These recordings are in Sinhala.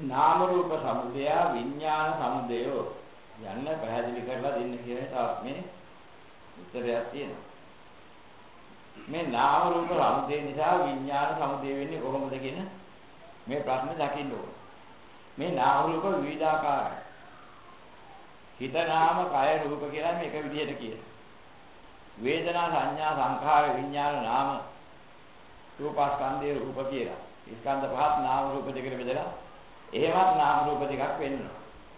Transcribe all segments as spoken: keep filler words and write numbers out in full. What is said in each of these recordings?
නාම රූප සමුදය විඥාන සමුදය යන්න පැහැදිලි කරලා දෙන්න කියන තාත් මේ උත්තරයක් තියෙනවා. මේ නාම රූප සමුදය නිසා විඥාන සමුදය වෙන්නේ කොහොමද කියන මේ ප්‍රශ්නේ දකින්න ඕන. මේ නාම රූප විවිධාකාරයි. හිත නාම කය රූප කියලා මේක විදිහට කියනවා. වේදනා සංඥා සංඛාර විඥාන නාම රූපස්කන්ධේ රූප කියලා. ස්කන්ධ පහත් නාම රූප දෙකට බෙදලා එහෙමත් නාම රූප දෙකක් වෙන්නවා.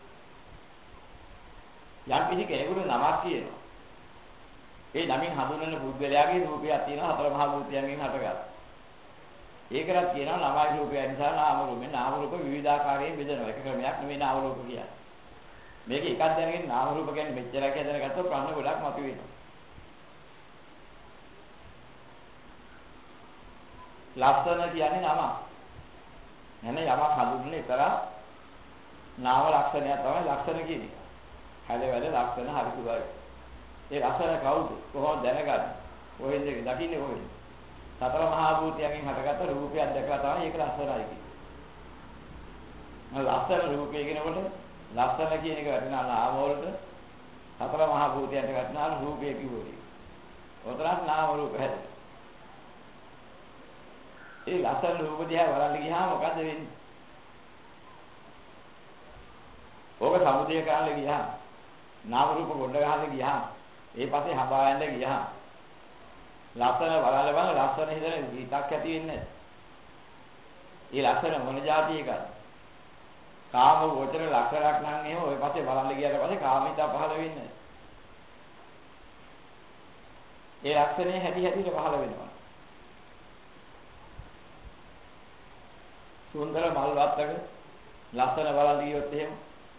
යම් කිසි කෙනෙකුට නමක් කියනවා. ඒ නමින් හඳුන්වන පුද්ගලයාගේ රූපයක් තියෙනවා හතර මහා භූතයන්ගෙන් හටගත්තා. ඒකවත් කියනවා නාමයි රූපය නිසා නාම රූපේ නාම රූප විවිධාකාරයෙන් බෙදෙනවා. ඒක ක්‍රමයක් නෙවෙයි නාම රූප කියන්නේ. මේක එකක් දැනගෙන නාම රූප කියන්නේ මෙච්චරක් හදන ගත්තොත් ප්‍රශ්න ගොඩක් මතුවෙනවා. ලක්ෂණ කියන්නේ නම. නැන යමක් හඳුන්වන එක නාම ලක්ෂණය තමයි ලක්ෂණ කියන්නේ. හැල වැඩ ලක්ෂණ හරි සුබයි. ඒ ලක්ෂණ කවුද? කොහොමද දැනගන්නේ? කොහෙන්ද දකින්නේ කොහෙන්ද? සතර මහා භූතයන්ගෙන් හටගත්ත රූපයක් දැකලා තමයි ඒක ලක්ෂණයි කියන්නේ. ලක්ෂණ රූපය කියනකොට ලක්ෂණ කියන එක වටිනා නාම වලට සතර මහා භූතයන්ට වටිනා රූපය කිව්වොත්. ඔතරක් නාම රූප හැදෙනවා. ඒ ලක්ෂණ රූප දිහා බලන්න ගියාම මොකද වෙන්නේ? ඕක සමුදය කරන්න ගියාම නාම රූප ගොඩ ගහන්න ගියාම ඒ පස්සේ හඹා යන්න ගියාම ලක්ෂණ බලන්න බලන ලක්ෂණ හිතන හිතක් ඇති වෙන්නේ. ඒ ලක්ෂණ මොන જાති එකද? කාම ගෝචර ලක්ෂණක් නම් එහෙම ඔය පස්සේ බලන්න ගියාට පස්සේ කාමිත පහළ වෙන්නේ. ඒ ලක්ෂණේ හැටි හැටිට පහළ වෙනවා. සුන්දර මල් වත්තක ලස්සන බලන් ගියොත් එහෙම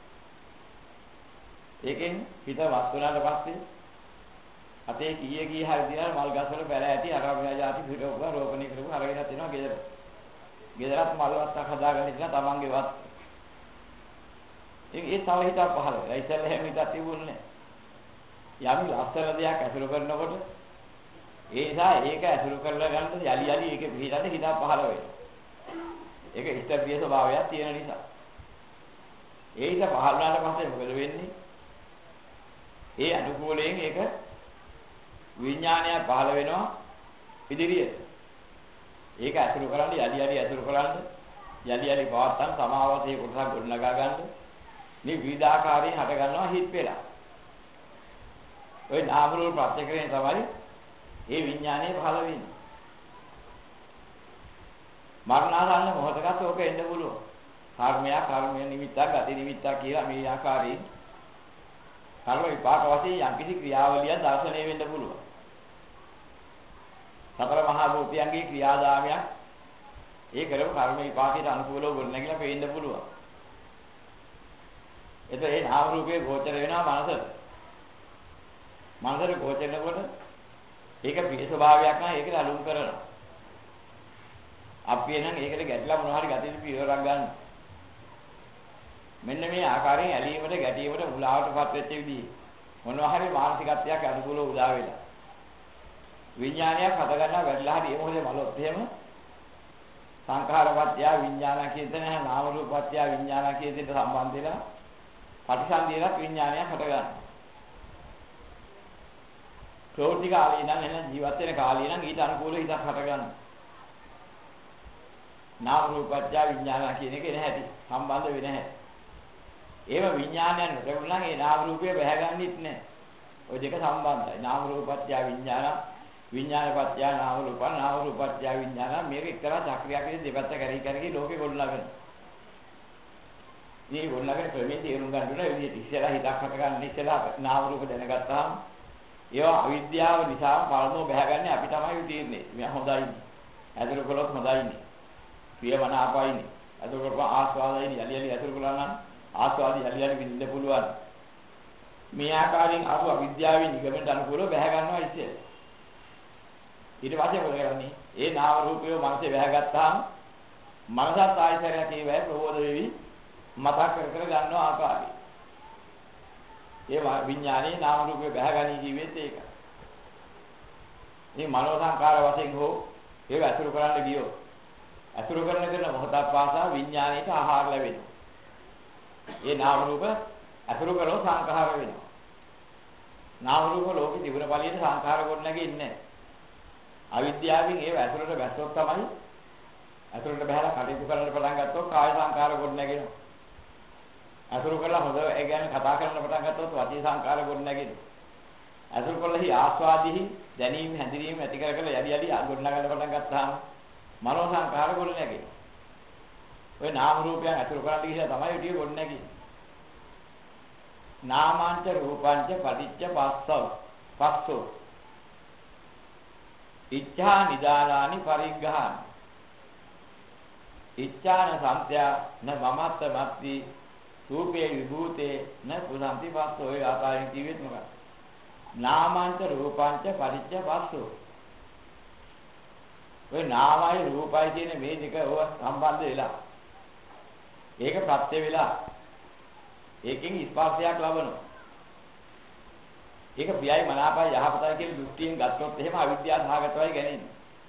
ඒකෙන් හිත වත් වුණාට පස්සේ අතේ කීයේ කී හරි දිනා මල් ගස් වල පැල ඇති අරබියා જાති පිටෝක රෝපණය කරපු අරගෙනත් එනවා ගෙදර. ගෙදරත් මල් වත්තක් හදාගෙන ඉන්න තමන්ගේ වත්. ඒ ඒ තව හිතක් පහළ වෙලා ඉතින් එහෙම හිතක් තිබුණේ නැහැ. යම් ලස්සන දෙයක් ඇසුරු කරනකොට ඒ නිසා ඒක ඇසුරු කරලා ගන්න යලි යලි ඒකේ පිටට හිතක් පහළ වෙනවා. ඒක ඉෂ්ටප්‍රිය ස්වභාවයක් තියෙන නිසා. ඒ ඉත පහළ වුණාට පස්සේ මොකද වෙන්නේ? ඒ අනුකූලයෙන් ඒක විඥානය පහළ වෙනවා ඉදිරියට. ඒක අසුරු කරන්නේ යලි යලි අසුරු කරන්නේ යලි යලි පවත්තන් සමාවතේ කොටසක් ගොඩනගා ගන්න. මේ විවිධාකාරයෙන් හට ගන්නවා හිත් වෙලා. ওই නාම රූප ප්‍රත්‍යක්ෂයෙන් තමයි ඒ විඥානය පහළ වෙන්නේ. මරණාසන්න මොහොතකට ඕක එන්න පුළුවන්. කර්මයක් කර්මය නිමිත්තක් ගති නිමිත්තක් කියලා මේ ආකාරයෙන් කර්ම විපාක වශයෙන් යම්කිසි ක්‍රියාවලියක් දර්ශනය වෙන්න පුළුවන්. සතර මහා භූතයන්ගේ ක්‍රියාදාමයක් ඒ කරපු කර්ම විපාකයට අනුකූලව ගොඩනැගිලා පේන්න පුළුවන්. එතකොට ඒ නාම රූපේ ගෝචර වෙනවා මනසට. මනසට ගෝචර වෙනකොට ඒක පිය ස්වභාවයක් නම් ඒකට අලුම් කරනවා. අපි එනං ඒකට ගැටලා මොනවා හරි ගතිය පියවරක් ගන්න. මෙන්න මේ ආකාරයෙන් ඇලීමට ගැටීමට මුලාවටපත් වෙච්ච විදිහ මොනවා හරි මානසිකත්වයක් අනුකූලව උදා වෙලා. විඥානයක් හද ගන්නවා වැටලා හරි ඒ මොහොතේ මලොත් එහෙම සංඛාරපත්‍ය විඥාන කියන දේ නාම රූපපත්‍ය විඥාන කියන දෙයට සම්බන්ධ වෙලා පටිසන්ධියලක් විඥානයක් හට ගන්නවා. ප්‍රෝධි කාලේ නම් එන ජීවත් වෙන කාලේ නම් ඊට අනුකූල හිතක් හට ගන්නවා. නාම රූපපත්‍ය විඥාන කියන එක නැහැටි සම්බන්ධ වෙන්නේ නැහැ. ඒව විඥානයන් නෙවෙයි ඒ නාම රූපය බැහැගන්නෙත් නැහැ. ওই දෙක සම්බන්ධයි. නාම රූපපත්‍ය විඥාන විඥානපත්‍ය නාම රූප නාම රූපපත්‍ය විඥාන මේක එක්තරා චක්‍රයක් විදිහට දෙපැත්ත කරේ කරේ ලෝකේ ගොඩනගන. මේ ගොඩනගන ක්‍රමයේ තේරුම් ගන්න ඕන විදිහට ඉස්සෙල්ලා හිතක් හට ගන්න ඉස්සෙල්ලා නාම රූප දැනගත්තාම ඒවා අවිද්‍යාව නිසා පළමුව බැහැගන්නේ අපි තමයි තියෙන්නේ. මෙයා හොඳයි. ඇදලා කළොත් හොඳයිනේ. ප්‍රියමනාපයිනේ. ඇදලා කරපුවා ආස්වාදයිනේ. යලි යලි ඇදලා කළා නම් ආස්වාදී යලි යලි විඳින්න පුළුවන්. මේ ආකාරයෙන් අර අවිද්‍යාවේ නිගමනට අනුකූලව බැහැ ගන්නවා ඉතින්. ඊට පස්සේ මොකද කරන්නේ? ඒ නාම රූපය මනසේ බැහැගත්තාම මනසත් ආයතනයක් ඒවැ ප්‍රබෝධ වෙවි මතක් කර කර ගන්නවා ආකාරي. ඒ විඥානේ නාම රූපය බැහැගනී ජීවිතේ ඒක. මේ මනෝ සංකාර වශයෙන් හෝ ඒක අසුරු කරන්න ගියෝ. අසුරු කරන කරන මොහොතක් පාසා විඥාණයට ආහාර ලැබෙනවා. ඒ නාම රූප අසුරු කරව සංඛාර වෙනවා. නාම රූප ලෝකෙ තිබුණ පළියට සංඛාර කොට නැගෙන්නේ නැහැ. අවිද්‍යාවෙන් ඒව ඇතුළට බැස්සොත් තමයි ඇතුළට බහලා කටයුතු කරන්න පටන් ගත්තොත් කාය සංඛාර කොට නැගෙනවා. අසුරු කරලා හොඳ ඒ කියන්නේ කතා කරන්න පටන් ගත්තොත් වාචී සංඛාර කොට නැගෙනවා. අසුරු කළහි ආස්වාදෙහි දැනීම හැඳිනීම ඇති කර කර යටි යටි ගොඩ නගන්න පටන් ගත්තාම මනෝ සංඛාර කොට නැගෙනවා. ඔය නාම රූපයන් අසුරු කරන්න ගිහිලා තමයි ඊටිය කොට නැගෙන්නේ. නාමාංච රූපාංච පටිච්ච පස්සව පස්සෝ ඉච්ඡා නිදානානි පරිග්ඝාන ඉච්ඡාන සම්ත්‍යා න මමත්ත මත්ති රූපේ විභූතේ න පුසන්ති පස්සෝ ඒ ආකාරයෙන් කිව්වෙත් මොකක්ද නාමාංච රූපාංච පටිච්ච පස්සෝ ඔය නාමයි රූපයි කියන මේ දෙක ඔය සම්බන්ධ වෙලා ඒක ප්‍රත්‍ය වෙලා ඒකෙන් ස්පර්ශයක් ලබනවා. ඒක ප්‍රියයි මනාපයි යහපතයි කියන දෘෂ්ටියෙන් ගත්තොත් එහෙම අවිද්‍යාව සහගතවයි ගැනෙන්නේ.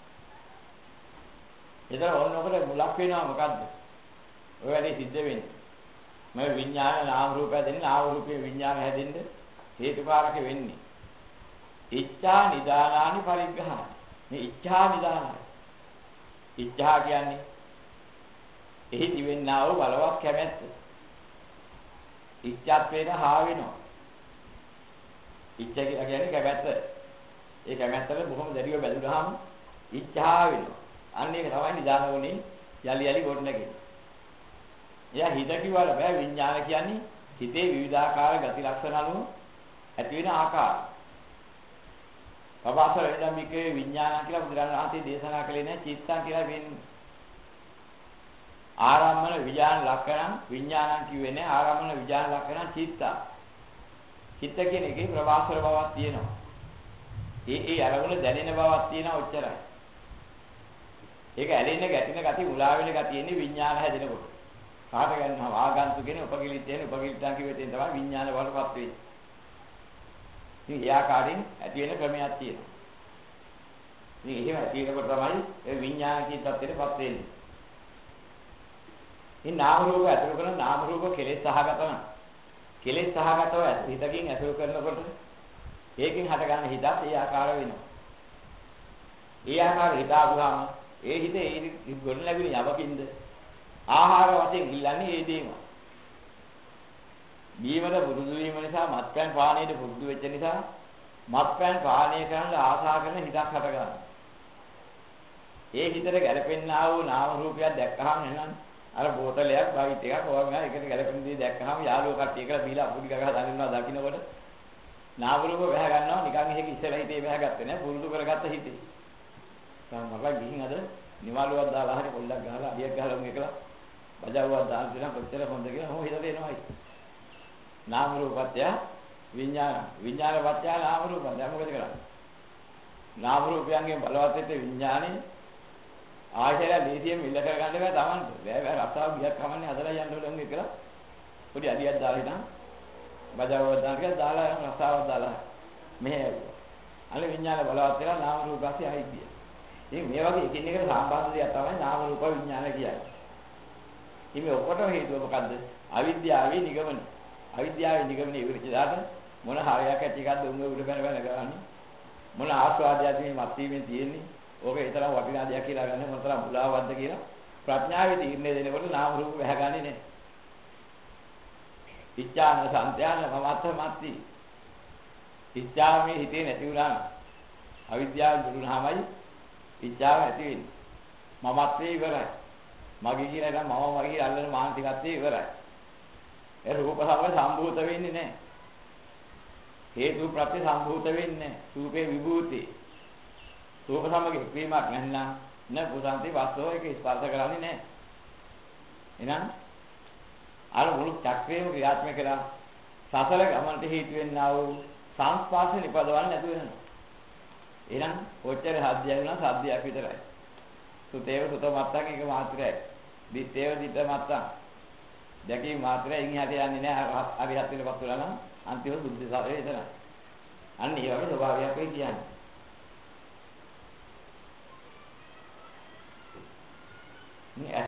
ඒතර ඕනෝකට මුලක් වෙනවා මොකද්ද? ඔය වැඩේ සිද්ධ වෙන්නේ. මේ විඥාන නාම රූප හැදෙන්නේ නාම රූපේ විඥාන හැදෙන්න හේතුකාරක වෙන්නේ. ඉච්ඡා නිදානානි පරිග්‍රහණ. මේ ඉච්ඡා නිදානයි. ඉච්ඡා කියන්නේ එහි දිවෙන්නා වූ බලවත් කැමැත්ත. ඉච්ඡාත්වේන හා වෙනවා. ඉච්ඡා කියලා කියන්නේ කැමැත්ත. ඒ කැමැත්තට බොහොම දැඩිව බැඳුනහම ඉච්ඡා වෙනවා. අන්න ඒක තමයි නිදාන වුණේ යලි යලි ගොඩ නැගෙන්නේ. එයා හිත කිව්වල බෑ විඥාන කියන්නේ හිතේ විවිධාකාර ගති ලක්ෂණ අනුව ඇති වෙන ආකාරය. පබාසර එදම්මිකේ විඥාන කියලා බුදුරජාණන් වහන්සේ දේශනා කළේ නැහැ චිත්තං කියලා වෙන්නේ. ආරම්මන විඥාන ලක්ෂණ විඥානං කිව්වේ නැහැ ආරම්මන විඥාන ලක්ෂණ චිත්ත. චිත්ත කියන එකේ ප්‍රවාසර බවක් තියෙනවා. ඒ ඒ අරමුණ දැනෙන බවක් තියෙනවා ඔච්චරයි. ඒක ඇලෙන්න ගැටෙන gati උලා වෙන gati එන්නේ විඥාන හැදෙනකොට. කාට ගන්නවා ආගන්තුකේනේ උපකිලිටේනේ උපකිලිටන් කිව්වෙත් එතන තමයි විඥාන වලපත් වෙන්නේ. ඉතින් ඒ ආකාරයෙන් ඇති වෙන ක්‍රමයක් තියෙනවා. ඉතින් එහෙම ඇති වෙනකොට තමයි ඒ විඥාන කියන තත්ත්වෙටපත් වෙන්නේ. මේ නාම රූප ඇතුළු කරන නාම රූප කෙලෙස් සහගතව කෙලෙස් සහගතව හිතකින් ඇතුළු කරනකොට ඒකෙන් හට ගන්න හිතත් ඒ ආකාර වෙනවා. ඒ ආකාර හිත ආවම ඒ හිත ඒ ගොඩ ලැබෙන යමකින්ද ආහාර වශයෙන් ඉල්ලන්නේ ඒ දේම. බීමද පුරුදු වීම නිසා මත්පැන් පානයට පුරුදු වෙච්ච නිසා මත්පැන් පානය කරන්න ආශා කරන හිතක් හට ගන්නවා. ඒ හිතට ගැලපෙන්නා වූ නාම රූපයක් දැක්කහම එහෙනම් අර බෝතලයක් බයිට් එකක් ඕවා එකට ගැලපෙන දේ දැක්කහම යාළුවෝ කට්ටිය කියලා බීලා අපුඩි ගගහ දනිනවා දකින්නකොට නාම රූප වැහ ගන්නවා නිකන් එහෙක ඉස්සෙල්ලා හිතේ වැහගත්තේ නෑ පුරුදු කරගත්ත හිතේ. සමහරවල් ගිහින් අද නිවාලුවක් දාලා හරි පොල්ලක් ගහලා අඩියක් ගහලා උන් එකලා බජාවුවක් දාලා දෙනවා කොච්චර හොඳ කියලා මොහොත හිත දෙනවායි. නාම රූපත්‍ය විඥාන විඥානපත්‍ය නාම රූප දැන් මොකද කරන්නේ? නාම රූපයන්ගෙන් බලවත් වෙච්ච විඥානේ ආයතන ලීසියෙන් මිල කර ගන්න බෑ Tamanට. බෑ බෑ රස්සාව ගියක් කමන්නේ හදලා යන්න ඕනේ උන් එකලා. පොඩි අඩියක් දාලා ඉතින් බජාවුවක් දාලා කියලා දාලා රස්සාවක් දාලා මෙහෙ ඇවිල්ලා. අනේ විඥාන බලවත් වෙලා නාම රූපස්සේ ආයිතිය. ඉතින් මේ වගේ එකින් එකට සම්බන්ධ දෙයක් තමයි නාම රූප විඥාන කියන්නේ. ඉතින් මේ ඔක්කොටම හේතුව මොකද්ද? අවිද්‍යාවේ නිගමන. අවිද්‍යාවේ නිගමන ඉවරච දාට මොන හරයක් ඇති එකක්ද උන් උඩ බැන බැන ගන්නේ. මොන ආස්වාදයක්ද මේ මත් වීමෙන් තියෙන්නේ. ඕක ඒ තරම් වටිනා දෙයක් කියලා ගන්න මොන තරම් මුලාවක්ද කියලා ප්‍රඥාවේ තීරණය දෙනකොට නාම රූප වැහගන්නේ නැහැ. ඉච්ඡාන සම්ත්‍යාන මමත්ත මත්ති. ඉච්ඡාව මේ හිතේ නැති වුණාම අවිද්‍යාව දුරුනහමයි ඉච්ඡාව ඇති වෙන්නේ. මමත්වේ ඉවරයි. මගේ කියලා නම් මම මගේ අල්ලන මානසිකත්වයේ ඉවරයි. ඒ රූප සමග සම්භූත වෙන්නේ නැහැ. හේතු ප්‍රත්‍ය සම්භූත වෙන්නේ නැහැ. රූපේ විභූතේ. රූප සමග එක්වීමක් නැත්නම් න පුසන්ති වස්තෝ එක ස්පර්ශ කරන්නේ නැහැ. එහෙනම් අර මුළු චක්‍රයේම ක්‍රියාත්මක කරලා සසල ගමනට හේතු වෙන්නා වූ සංස්පර්ශ නිපදවන්න නැතුව වෙනවා. එහෙනම් කොච්චර හද්දයක් වුණා සද්දයක් විතරයි. සුතේව සුත මත්තක් එක මාත්‍රයි. දිත්තේව දිත්ත මත්තක්. දැකී මාත්‍රයි ඉන් හැට යන්නේ නැහැ. හරි හත් වෙනපත් වෙලා නම් අන්තිම බුද්ධ සාරේ එතන. අන්න ඒ වගේ ස්වභාවයක් වෙයි කියන්නේ. Yeah.